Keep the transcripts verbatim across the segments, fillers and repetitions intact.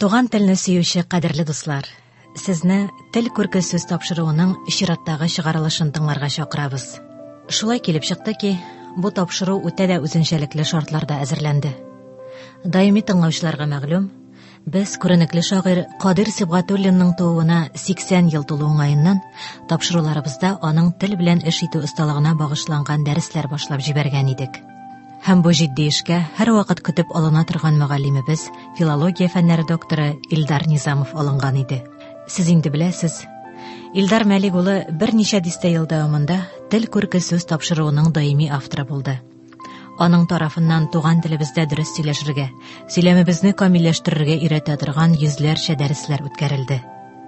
Туган телне сөюче кадерле дуслар, сезне тел күрке сүз тапшыруының чираттагы чыгарылышын тыңларга чакырабыз. Шулай килеп чыкты ки, бу тапшыру үтә дә үзенчәлекле шартларда әзерләнде. Даими тыңлаучыларга мәгълүм, без күренекле шагыйрь Кадир Сибгатуллинның тууына сиксән ел тулу уңаеннан тапшыруларыбызда аның тел белән эш итү осталыгына багышланган дәресләр башлап җибәргән идек. Һәм бу җитди эшкә һәр вакыт көтеп алына торган мөгаллимебез, филология фәннәре докторы Илдар Низамов алынган иде. Сез инде беләсез, Илдар Мәлик улы берничә дистә ел дәвамында тел күрке сүз тапшыруының даими авторы булды. Аның тарафыннан туган телебездә дөрес сөйләшергә, сөйләмебезне камилләштерергә өйрәтә торган йөзләрчә дәресләр үткәрелде.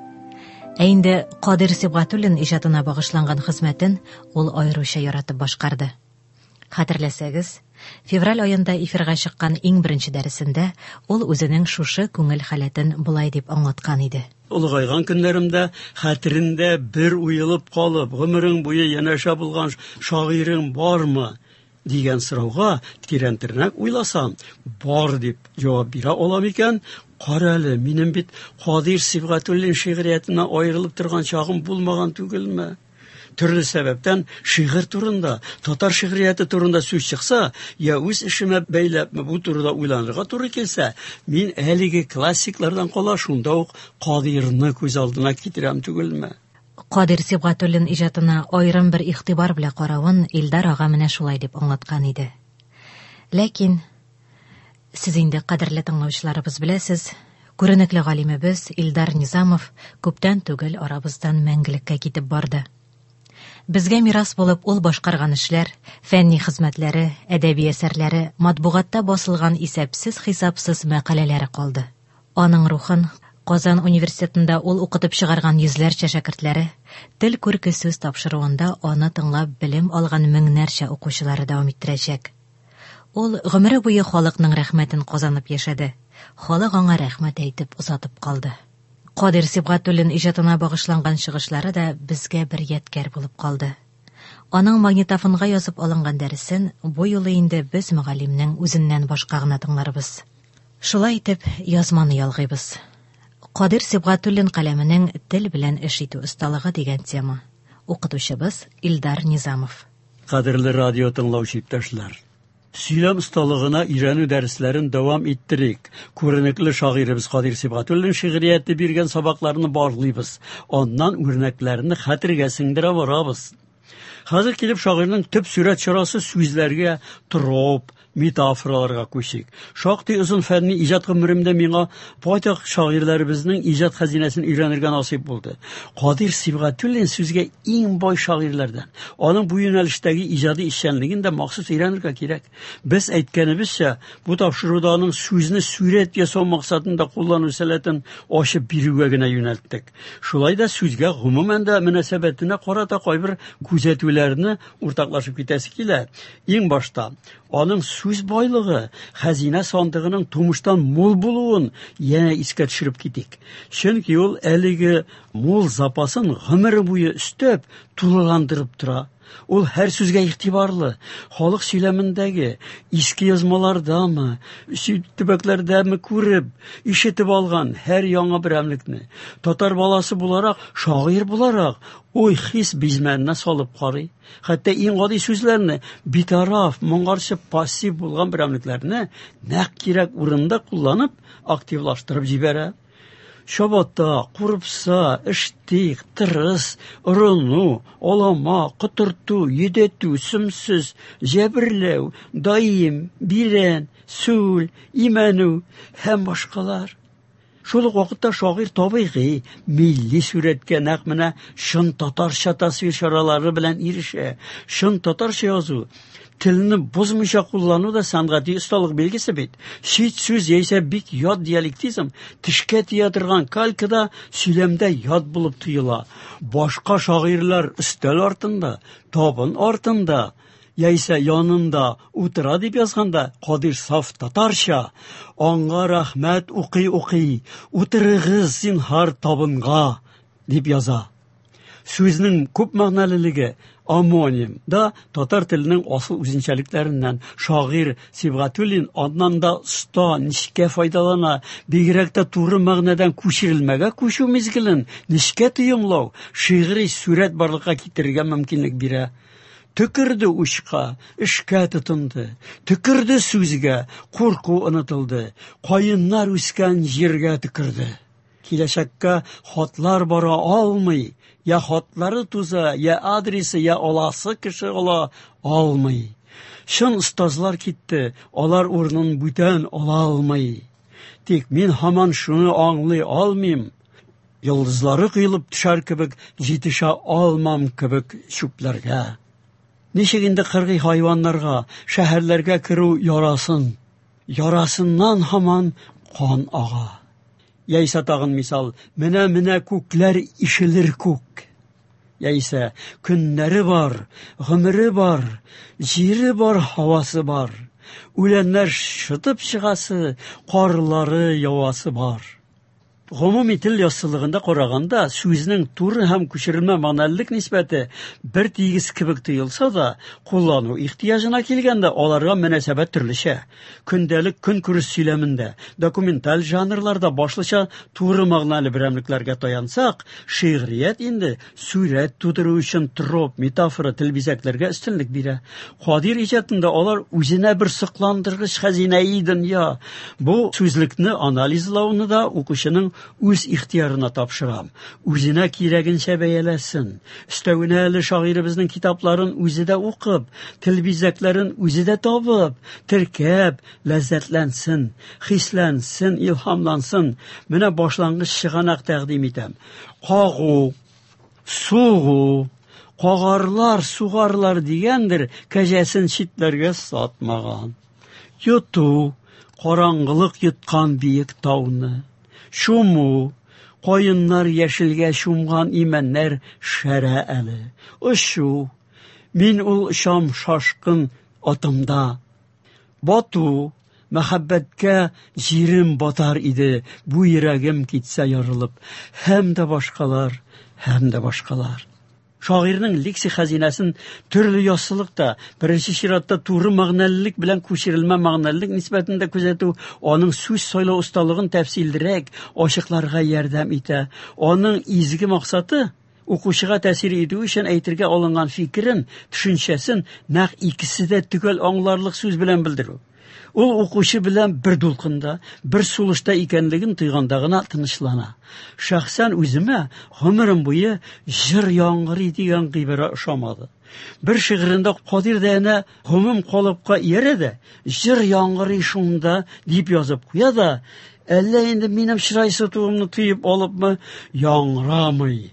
Ә инде Кадир Сибгатуллин иҗатына багышланган хезмәтен ул аеруча яратып башкарды. Хәтерләсәгез, февраль аенда эфирга чыккан иң беренче дәресендә ул үзенең шушы күңел халәтен булай дип аңлаткан иде. Улгайган көннәремдә хәтерендә бер уелып калып, гомерең буе янәшә булган шагыйрең бармы дигән сорауга тирәнтернәк уйласам, бар дип җавап бирә алам икән. Кара әле, минем бит Кадир Сибгатуллин шигъриятенә аерылып торган чагым булмаган түгелме? Төрле сәбәптән шигырь турында, татар шигърияте турында сүз чыкса, я үз эшемә бәйләпме бу турыда уйланырга туры килсә, мин әлеге классиклардан кала шунда ук Кадирны күз алдына китерәм түгелме? Кадир Сибгатуллин иҗатына аерым бер игътибар белән каравын Илдар ага менә шулай дип аңлаткан иде. Ләкин сез инде кадерле тыңлаучыларыбыз беләсез, күренекле галимебез Илдар Низамов күптән түгел арабыздан мәңгелеккә китеп барды. Безгә мирас булып ул башкарган эшләр, фәнни хезмәтләре, әдәби әсәрләре, матбугатта басылган исәпсез-хисапсыз мәкаләләре калды. Аның рухын Казан университетында ул укытып чыгарган йөзләрчә шәкертләре, тел күрке сүз тапшыруында аны тыңлап белем алган меңнәрчә укучылары дәвам иттерәчәк. Ул гомере буе халыкның рәхмәтен казанып яшәде. Халык аңа рәхмәт әйтеп узатып калды. Кадир Сибгатуллин иҗатына багышланган чыгышлары да безгә бер ядкәр булып калды. Аның магнитофонга язып алынган дәресен бу юлы инде без мөгаллимнең үзеннән башка гына тыңларбыз. Шулай итеп, язманы ялгыйбыз. Кадир Сибгатуллин каләменең тел белән эш итү осталыгы дигән тема. Укытучыбыз Илдар Низамов. Кадерле радио тыңлаучы иптәшләр, сөйләм осталыгына өйрәнү дәресләрен дәвам иттерик. Күренекле шагыйребез Кадир Сибгатуллин шигърияте биргән сабакларны барлыйбыз. Аннан үрнәкләрне хәтергә сеңдерә барабыз. Хәзер килеп шагыйрьнең төп сүрәт чарасы сүзләргә, троп, метафораларга күчик. Шактый озын фәнни иҗат гомеремдә миңа байтак шагыйрьләребезнең иҗат хәзинәсен өйрәнергә насыйп булды. Кадир Сибгатуллин сүзгә иң бай шагыйрьләрдән. Аның бу юнәлештәге иҗади эшчәнлеген дә махсус өйрәнергә кирәк. Без әйткәнебезчә, бу тапшыруда аның сүзне сүрәт ясау максатында куллану сәләтен ачып бирүгә генә юнәлттек. Шулай да сүзгә гомумән дә мөнәсәбәтенә карата кайбер күзәтүләрне уртаклашып китәсе килә. Иң башта аның сүз байлыгы, хәзинә сандыгының тумыштан мул булуын яңа искә төшереп китик. Чөнки ул әлеге мул запасын гомере буе өстәп, тулыландырып тора. Ул һәр сүзгә игътибарлы. Халык сөйләмендәге иске язмалардамы, төбәкләрдәме күреп, ишетеп алган һәр яңа берәмлекне татар баласы буларак, шагыйрь буларак, ой хис бизмәненә салып карый. Хәтта иң гади сүзләрне, битараф, моңарчы пассив булган берәмлекләрне нәкъ кирәк урында кулланып, активлаштырып җибәрә. Шабатта, курыпса, эштик, тырыс, ырыну, алама, кытырту, йөдәтү, сөмсез, җәберләү, даим, бирән, сүл, имәнү һәм башкалар. Шул ук вакытта шагыйрь табигый, милли сүрәткә нәкъ менә шын татарча тасвир чаралары белән ирешә. Шын татарча язу, телне бозмыйча куллану да сәнгати осталык белгесе бит. Чит сүз яисә бик ят диалектизм тишкә тия торган калькада сөйләмдә ят булып тоела. Башка шагыйрьләр өстәл артында, табын артында, яисә янында утыра дип язганда, Кадир саф татарча, аңа рәхмәт укый-укый, утырыгыз зинһар табынга дип яза. Сүзнең күп мәгънәлелеге Амоним да татар теленең асыл үзенчәлекләреннән. Шагыйрь Сибгатуллин аннан да оста, ничкә файдалана, бигрәк тә туры мәгънәдән күчерелмәгә күчү мизгелен ничкә тыйымлау, шигъри сурәт барлыкка китерергә мөмкинлек бирә. Төкерде учка, эшкә тотынды. Төкерде сүзгә, курку онытылды. Каеннар үскән җиргә төкерде. Киләчәккә хатлар бара алмый, я хатлары туза, я адресы, я оласы кеше ала алмый. Шын остазлар китте, алар урынын бүтән ала алмый. Тик мин һаман шуны аңлый алмыйм. Йолдызлары кыйлып төшәр кебек, җитешә алмам кебек чүпләргә. Ничек инде кыргый хайваннарга, шәһәрләргә керү ярасын. Ярасыннан һаман кан ага. Яисә тагын мисал, менә-менә күкләр ишелер күк. Яисә көннәре бар, гомере бар, җире бар, һавасы бар. Үләннәр шытып чыгасы, карлары явасы бар. Гомуми тел яссылыгында караганда сүзнең туры һәм күчерелмә мәгънәлелек нисбәте бер тигез кебек тоелса да, куллану ихтыяҗына килгәндә аларга мөнәсәбәт төрлечә. Көндәлек көнкүреш сөйләмендә, документаль жанрларда башлыча туры мәгънәле берәмлекләргә таянсак, шигърият инде сүрәт тудыру өчен троп, метафора, тел бизәкләргә өстенлек бирә. Кадир иҗатында алар үзенә бер сокландыргыч хәзинә дөнья. Бу сүзлекне анализлауны да укучының үз ихтиярына тапшырам. Үзенә кирәгенчә бәяләсен. Өстәвенә әле шагыйребезнең китапларын үзе дә укып, тел бизәкләрен үзе дә табып, теркәп, ләззәтләнсен, хисләнсен, илһамлансын. Менә башлангыч чыганак тәкъдим итәм. Кагу, сугу, кагарлар, сугарлар дигәндер, кәҗәсен читләргә сатмаган. Йоту, караңгылык йоткан биек тауны. Шуму, каеннар яшелгә шумган имәннәр шәрә әле. Ошу, мин ул шам шашкын атымда. Бату, мәхәббәткә җирем батар иде, бу йөрәгем китсә ярылып. Һәм дә башкалар, һәм дә башкалар. Шагыйрьнең лексик хәзинәсен төрле яссылыкта, беренче чиратта туры мәгънәлелек белән күчерелмә мәгънәлелек нисбәтендә күзәтү аның сүз сайлау осталыгын тәфсиллерәк ачыкларга ярдәм итә. Аның изге максаты укучыга тәэсир итү өчен әйтергә алынган фикерен, төшенчәсен нәкъ икесе дә төгәл аңларлык сүз белән белдерү. Ул укучы белән бер дулкында, бер сулышта икәнлеген тойганда гына тынычлана. Шәхсән үземә гомерем буе җыр яңгырый дигән гыйбарә ошамады. Бер шигырендә Кадир дә әнә гомум калыпка иярә дә, җыр яңгырый шунда дип язып куя да, әллә инде минем чырай сытуымны тыеп алыпмы, яңрамый,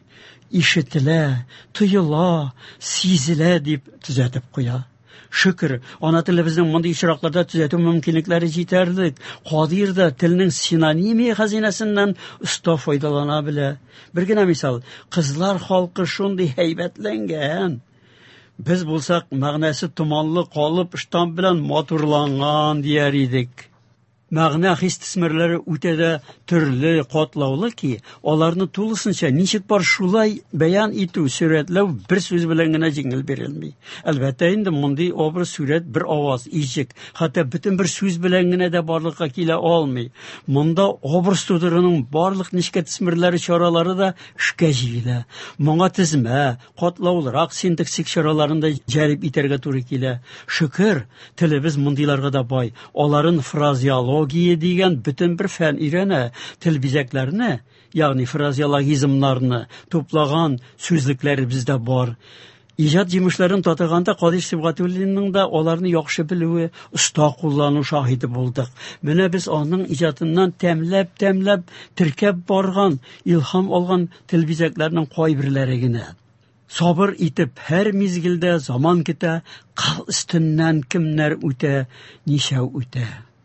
ишетелә, тыела, сизелә дип төзәтеп куя. Шөкер, ана телебезнең мондый очракларда төзәтү мөмкинлекләре җитәрлек. Кадир да телнең синонимия хәзинәсеннән оста файдалана белә. Бер генә мисал, кызлар халкы шундый һәйбәтләнгән. Без булсак, мәгънәсе томанлы калып, штамп белән матурланган дияр идек. Мәгънә хис төсмерләре үтә дә төрле, катлаулы ки, аларны тулысынча ничек бар шулай бәян итү, сурәтләү бер сүз белән генә җиңел бирелми. Әлбәттә инде мондый образ сурәт бер аваз, ижек, хәтта бөтен бер сүз белән генә дә барлыкка килә алмый. Монда образ тудыруның барлык нечкә төсмерләре чаралары да эшкә җигелә. Моңа тезмә, катлаулырак синтаксик чараларында җәлеп итәргә туры килә. Шөкер, телебез мондыйларга да бай. Аларын фразеология дигән бөтен бер фән өйрәнә. Тел бизәкләрне, ягъни фразеологизмнарны туплаган сүзлекләр бездә бар. Иҗат җимешләрен татыганда Кадир Сибгатуллинның да аларны яхшы белүе, оста куллану шаһиде булдык. Менә без аның иҗатыннан тәмләп-тәмләп теркәп барган, илһам алган тел бизәкләренең кайберләре генә. Сабыр итеп һәр мизгелдә заман көтә, кал өстеннән кемнәр үтә, нишәү үтә.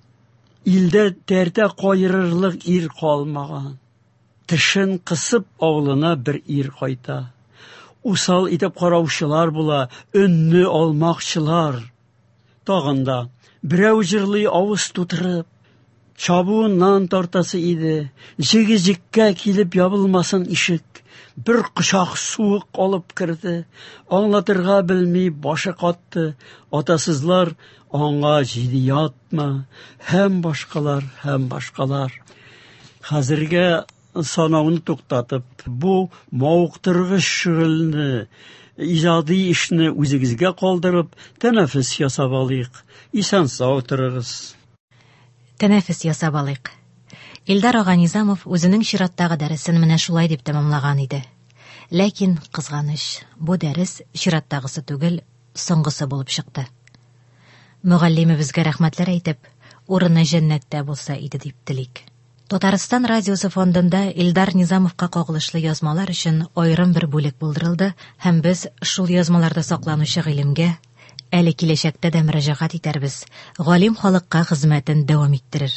Илдә тәртә кайрырлык ир калмаган. Тешен кысып авылына бер ир кайта. Усал итеп караучылар була, өнне алмакчылар. Тагында берәү җырлый авыз тутырып, Чабуыннан тартасы иде. Җиге-җиккә килеп ябылмасын ишек. Bir кочак суык алып керде. Аңлатырга белми башы катты. Атасызлар аңа җиде ятма. Һәм башкалар, һәм башкалар. Хәзергә санауны туктатып, бу мавыктыргыч шөгыльне, иҗади эшне үзегезгә калдырып, тәнәфес ясап алыйк. Исән-сау торыгыз. Тәнәфес ясап алыйк. Илдар ага Низамов үзенең чираттагы дәресен менә шулай дип тәмамлаган иде. Ләкин кызганыч, бу дәрес чираттагысы түгел, соңгысы булып чыкты. Мөгаллимебезгә рәхмәтләр әйтеп, урыны җәннәттә булса иде дип телик. Татарстан радиосы фондында Илдар Низамовка кагылышлы язмалар өчен аерым бер бүлек булдырылды һәм без шул язмаларда сакланучы гыйлемгә әле киләчәктә дә мөрәҗәгать итәрбез. Галим халыкка хезмәтен дәвам иттерер.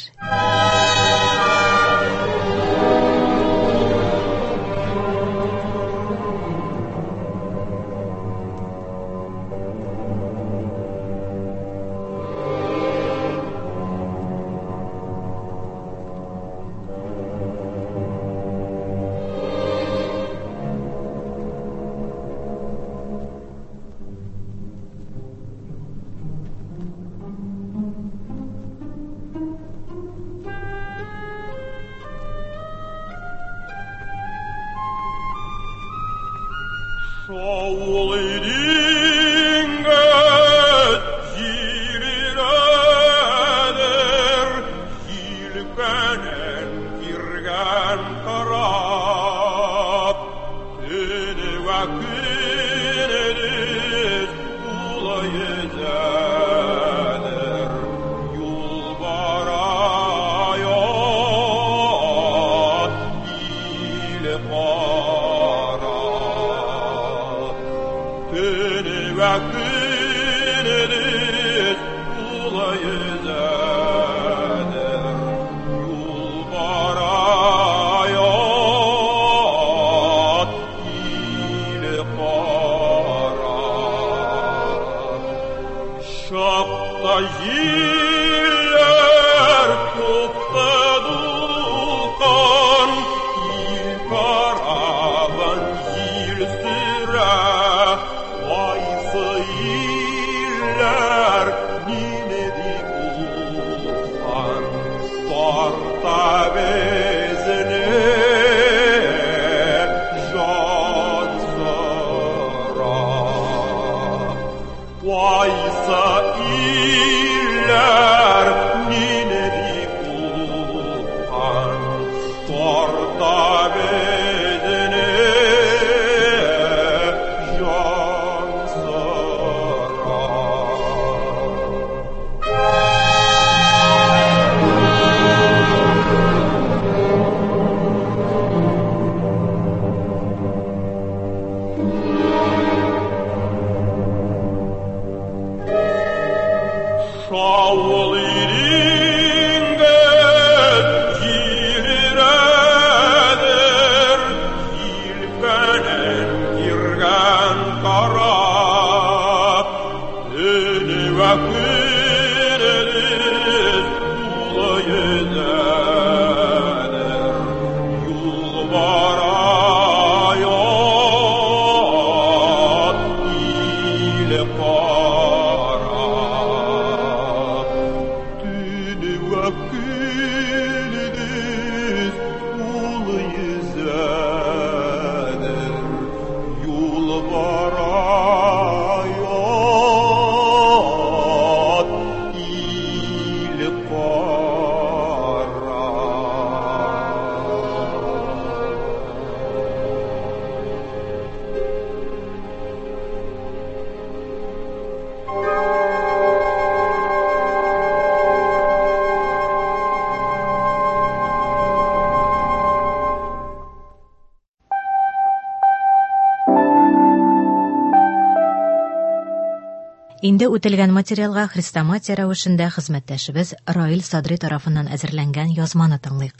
Инде үтелгән материалга хрестоматия рәвешендә хезмәттәшебез Раил Садри тарафыннан әзерләнгән язманы тыңлыйк.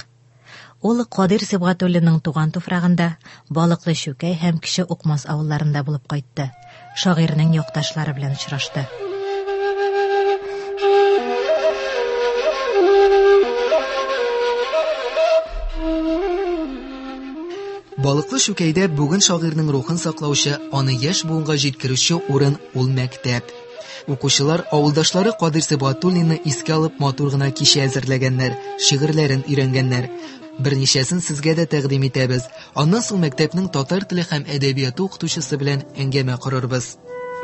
Ул Кадир Сибгатуллинның туган туфрагында, Балыклы Шүкәй һәм Кече Укмас авылларында булып кайтты. Шагыйрьнең якташлары белән очрашты. Балыклы Шүкәйдә бүген шагыйрьнең рухын саклаучы, аны яшь буынга җиткерүче урын ул мәктәп. Укучылар авылдашлары Кадир Сибгатуллинны искә алып матур гына кичә әзерләгәннәр, шигырьләрен өйрәнгәннәр. Берничәсен сезгә дә тәкъдим итәбез. Аннан соң мәктәпнең татар теле һәм әдәбияты укытучысы белән әңгәмә корырбыз.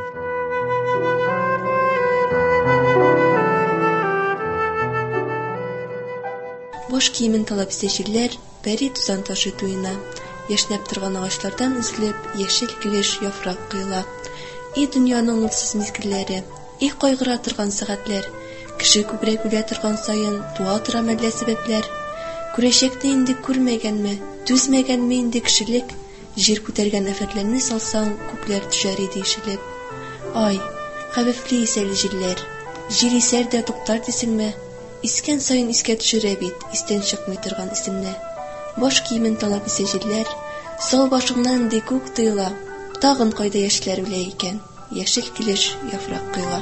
Boş kiyimin talap итүчеләр пәри тузан ташы туена. Яшьнәп торган агачлардан үзелеп, яшел килеш яфрак кыйла. И дөньяның нурсыз мизгелләре, и кайгыра торган сәгатьләр, кеше күбрәк үлә торган саен туа тора мәллә сәбәпләр. Күрәчәкне инде күрмәгәнме, түзмәгәнме инде кешелек, җир күтәргән афәтләрне салсаң, күпләр төшәр иде ишелеп. Ай, хәвефле исәл җилләр, җир исәр дә туктар дисеңме? Искән саен искә төшерә бит, истән чыкмый торган исемне. Баш киемен талап исә җилләр, сал башыңнан ди күк тыйла. Тагын кайда яшьләр үлә икән, яшел килеш яфрак кыйла.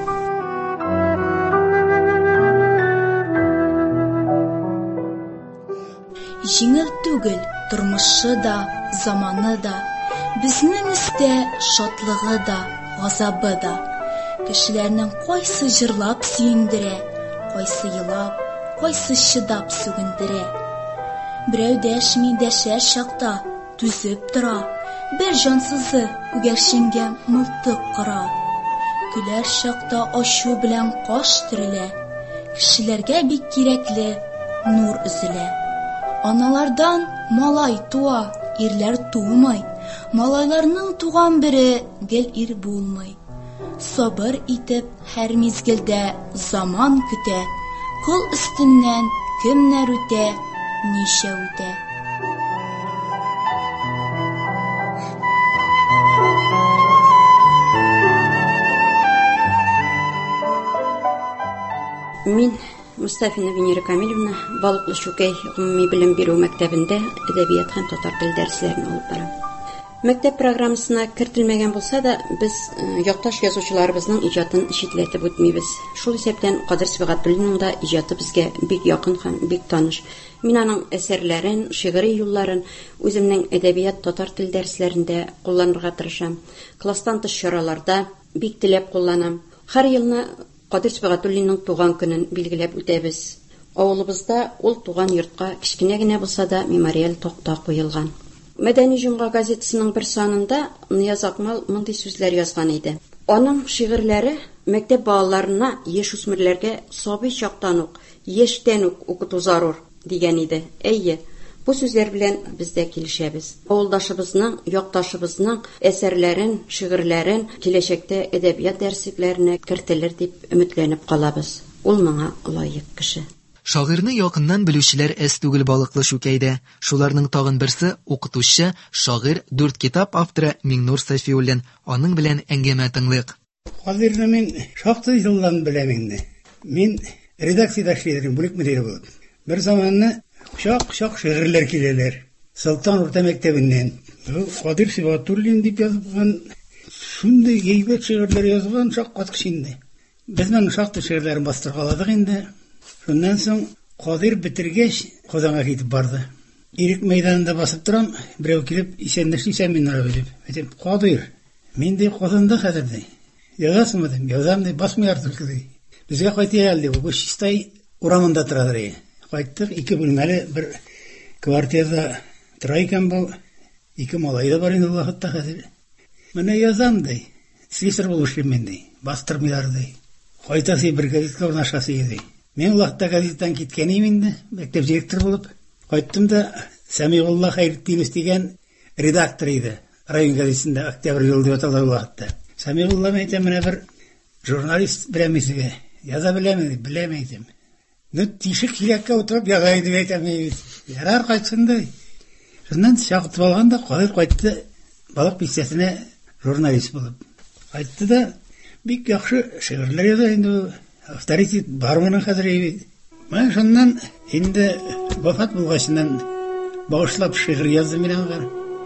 Җиңел түгел тормышы да, заманы да, безнең истә шатлыгы да, газабы да. Кешеләрнең кайсы җырлап сөендерә, кайсы елап, кайсы чыдап сүгендерә. Берәү дәшми дәшәр чакта түзеп тора, бер җансызы күгәрченгә мылтык кыра. Көләр чакта ачу белән каш төрелә, кешеләргә бик кирәкле нур өзелә. Аналардан малай туа, ирләр тумый, малайларның туган бере гел ир булмый. Сабыр итеп һәр мизгелдә заман көтә, кыл өстеннән кемнәр үтә, ничә үтә. Мин Мустафина Венера Камилевна Балыклы Шүкәй гомуми белем бирү мәктәбендә әдәбият һәм татар теле дәресләрен алып барам. Мәктәп программасына кертелмәгән булса да, без якташ язучыларыбызның иҗатын читләтеп үтмибез. Шул исәптән Кадир Сибгатуллинның да иҗаты безгә бик якын һәм бик таныш. Мин аның әсәрләрен, шигъри юлларын үземнең әдәбият татар теле дәресләрендә кулланырга тырышам. Класстан тыш чараларда бик теләп кулланам. Һәр елны Кадир Сибгатуллинның туган көнен билгеләп үтәбез. Авылыбызда ул туган йортка кичкенә генә булса да мемориаль такта куелган. Мәдәни җомга газетасының бер санында Нияз Акмал мондый сүзләр язган иде. Аның шигырьләре мәктәп балаларына, яшь үсмерләргә сабый чактан ук, яшьтән ук укыту зарур дигән иде. Әйе, бу сүзләр белән без дә килешәбез. Авылдашыбызның, якташыбызның әсәрләрен, шигырьләрен киләчәктә әдәбият дәресләренә кертелер дип өметләнеп калабыз. Ул моңа лаек кеше. Шагыйрьне якыннан белүчеләр әз түгел Балыклы Шүкәйдә. Шуларның тагын берсе укытучы, шагыйрь, дүрт китап авторы Миңнур Сафиуллин. Аның белән әңгәмә тыңлыйк. Хәзерне мин шактый елдан беләм инде. Мин редакциядә эшләдем, бүлек мөдире булып. Бер заманны шак-шак шигырьләр киләләр. Солтан урта мәктәбеннән. Кадир Сибгатуллин дип язган, шундый гыйбат шигырьләр язган шаккат кишинде. Без моның шактый шигырьләрен бастыргаладык инде. Шуннан соң Кадир битергәч Казанга китеп барды. Ирек мәйданында басып торам, берәү килеп исәнләшсә мин ара дип. Әйтеп, Кадир, мин ди Казанда хәзердә. Язасыңмы дим, язам дип басмый артык ди. Безгә кайтып алды, бу чистай урамында торадыр. Кайттык, ике бүлмәле бер квартирада тора икән бу. Ике малай да бар инде вакытта хәзер. Менә язам ди. Слесарь булып эшлим мен ди. Бастырмыйлар ди. Кайтасы бер газетка урнашасы ди. Мен вакытта газеттан киткәнем инде, мәктәп директоры булып. Кайттым да Сәмигулла Хәйретдинов дигән редактор иде. Район газетасында Октябрь ел дип аталган вакытта. Сәмигулла мәйтә менә бер журналист беләм сезгә. Яза беләме, беләм әйтем. Ну тишек киләккә утырып яза иде әйтәм. Ярар кайтсында. Шуннан чакыртып алганда Кадир кайтты балык бистәсенә журналист булып. Кайтты да бик яхшы шигырьләр яза инде. Авторитет бар моның хәзер бит. Мен шуннан инде вафат булгачыннан багышлап шигырь яздым мин аңа.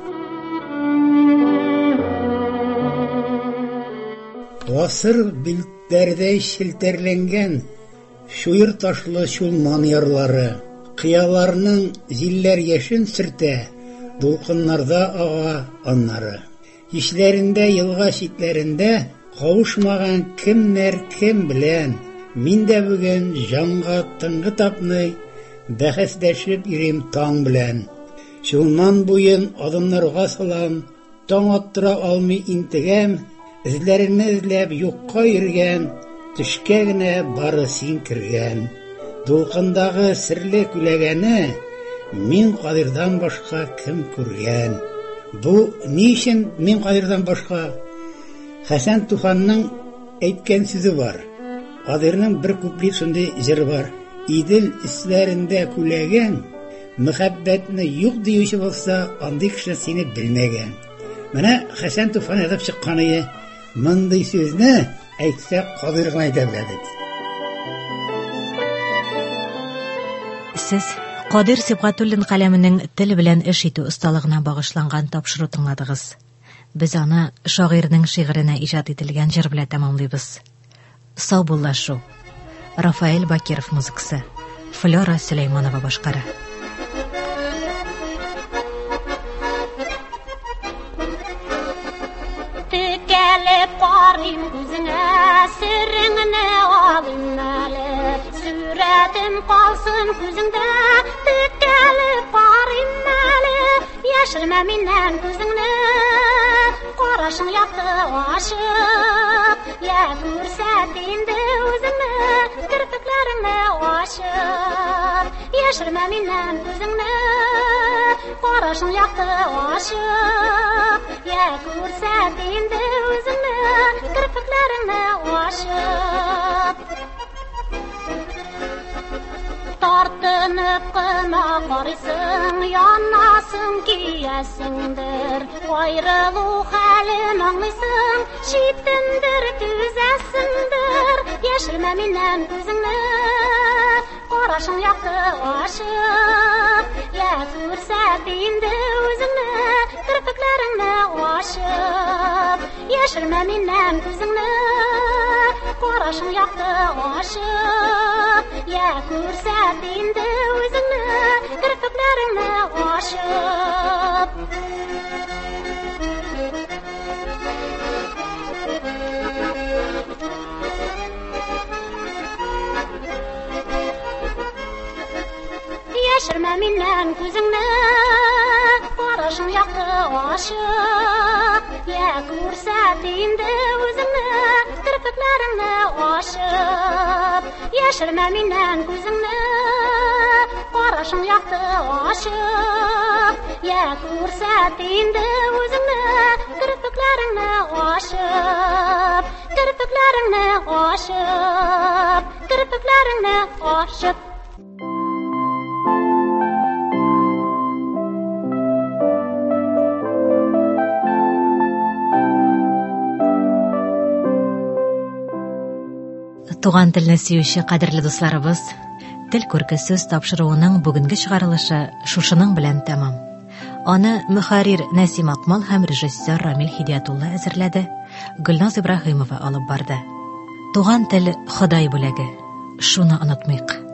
Гасыр билтләрдә челтәрләнгән шуйыр ташлы чулман ярлары, кыяларның зилләр яшен сөртә, дулкыннарда ага аннары. Ишләрендә елга читләрендә кавышмаган кемнәр кем белән. Мин дә бүген җанга тынгы тапмый, бәхәсләшеп йөрим таң белән. Шуннан буен адымнарга салам, таң аттыра алмый интегәм, эзләреңне эзләп юкка йөргән, төшкә генә бары син кергән. Дулкындагы серле күләгәне мин Кадирдан башка кем күргән? Бу ни өчен мин Кадирдан башка? Хәсән Туфанның әйткән сүзе бар. Кадирның бер күплек шундый җыры бар. Идел исләрендә күләгән, мәхәббәтне юк диюче булса, андый кеше сине белмәгән. Менә Хәсән Туфан язып чыкканы, мондый сүзне әйтсә Кадир гына әйтә белә. Сез Кадир Сибгатуллин каләменең тел белән эш итү осталыгына багышланган тапшыру тыңладыгыз. Без аны шагыйрьнең шигыренә иҗат ителгән җыр белән тәмамлыйбыз. Сау буллашу. Рафаэль Бакиров музыкасы. Флора Сөләйманова башкара. Текәлеп карыйм күзеңә, сиреңне алыйм әле. Сүрәтем калсын күзеңдә, текәлеп карыйм әле. Яшермә миннән күзеңне, карашың якты ашык. Я күрсәт инде үзеңне, кирпекләреңне ашык. Яшермә миннән күзеңне, карашың якты ашык. Я күрсәт инде үзеңне, кирпекләреңне ашык. Тартынып кына карыйсың, янасың киясеңдер. Аерылу хәлен аңлыйсың, читендер түзәсеңдер. Яшермә миннән күзеңне, карашың якты ашык. Я күрсәт инде үзеңне, кирпекләреңне ашык. Яшермә миннән күзеңне, карашың якты ашык. Я күрсәт инде үзеңне, кирпекләреңне ашык. Яшермә миннән күзеңне, карашың якты ашык. Я күрсәт инде үзеңне, кирпекләреңне ашык. Яшермә миннән күзеңне, карашың якты ашык. Я күрсәт инде үзеңне, кирпекләреңне ашык. Кирпекләреңне ашык. Кирпекләреңне ашык. Туган телне сөюче кадерле дусларыбыз, тел күрке сүз тапшыруының бүгенге чыгарылышы шушының белән тәмам. Аны мөхәррир Нәсим Акмал һәм режиссер Рамил Хидиятулла әзерләде, Гөлназ Ибраһимова алып барды. Туган тел Ходай бүләге. Шуны онытмыйк.